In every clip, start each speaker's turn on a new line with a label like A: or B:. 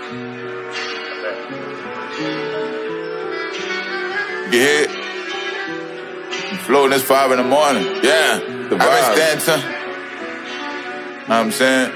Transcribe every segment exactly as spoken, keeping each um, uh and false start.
A: Get hit. Floating this five in the morning. Yeah. The vibe. I've been Stanton. Know what I'm saying?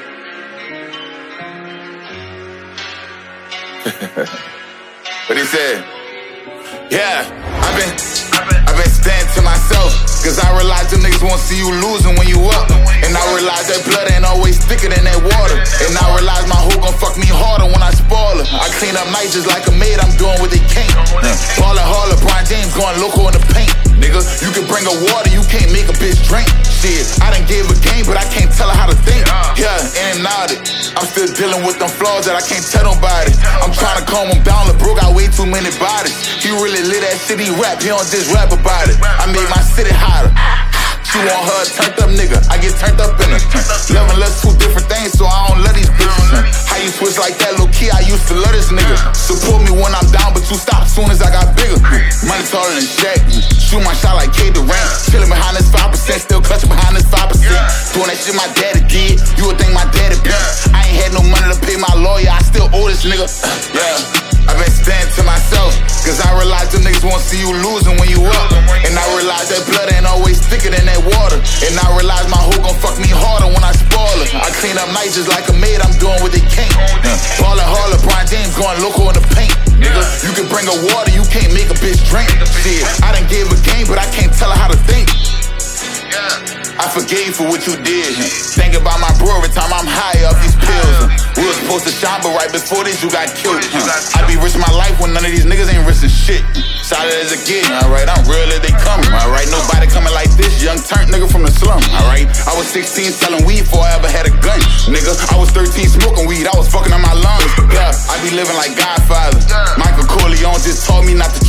A: What he said? Yeah. I've been, I've been staying to myself. Cause I realize them niggas won't see you losing when you up. And I realize that blood ain't always thicker than that water. And I realize my hoe gon' fuck me harder when I spoil her. I clean up nights just like a maid, I'm doing what they can't. Ballin' hard, LeBron James going local in the paint. Nigga, you can bring her water, you can't make a bitch drink. Shit, I done gave a game, but I can't tell her how to think. Yeah, and not it. I'm still dealing with them flaws that I can't tell nobody. I'm trying to calm him down, LeBro got way too many bodies. He really lit that shit, he rap, he don't just rap about it. I made my city hotter. She want her a turned up nigga, I get turned up in her. Love and lust two different things, so I don't love these bitches. How you switch like that, low key, I used to love this nigga. Support me when I'm down, but you stop soon as I got bigger. Money taller than Shaq, shoot my shot like K Durant. Chillin' behind this five percent, still clutching behind this five percent. Doing that shit my daddy did, you would think my daddy been. I ain't had no money to pay my lawyer, I still owe this nigga. Yeah. I've been staying to myself, cause I realize them niggas won't see you losing when you up. And I realize that blood ain't always thicker than that water. And I realize my hoe gon' fuck me harder when I spoil her. I clean up nights just like a maid, I'm doing what they can't. Ballin' hard, LeBron James going local in the paint. Nigga, you can bring her water, you can't make a bitch drink. Shit, I done gave a game, but I can't tell her how to think. I forgave for what you did. Think about my bro every time I'm high off these pills. We was supposed to shine, but right before this, you got killed. I be risking my life when none of these niggas ain't risking shit. Solid as a kid, alright, I'm real as they coming, alright. Nobody coming like this, young turnt nigga from the slum, alright. I was sixteen selling weed before I ever had a gun, nigga. I was thirteen smoking weed, I was fucking on my lungs. Yeah, I be living like Godfather. Michael Corleone just told me not to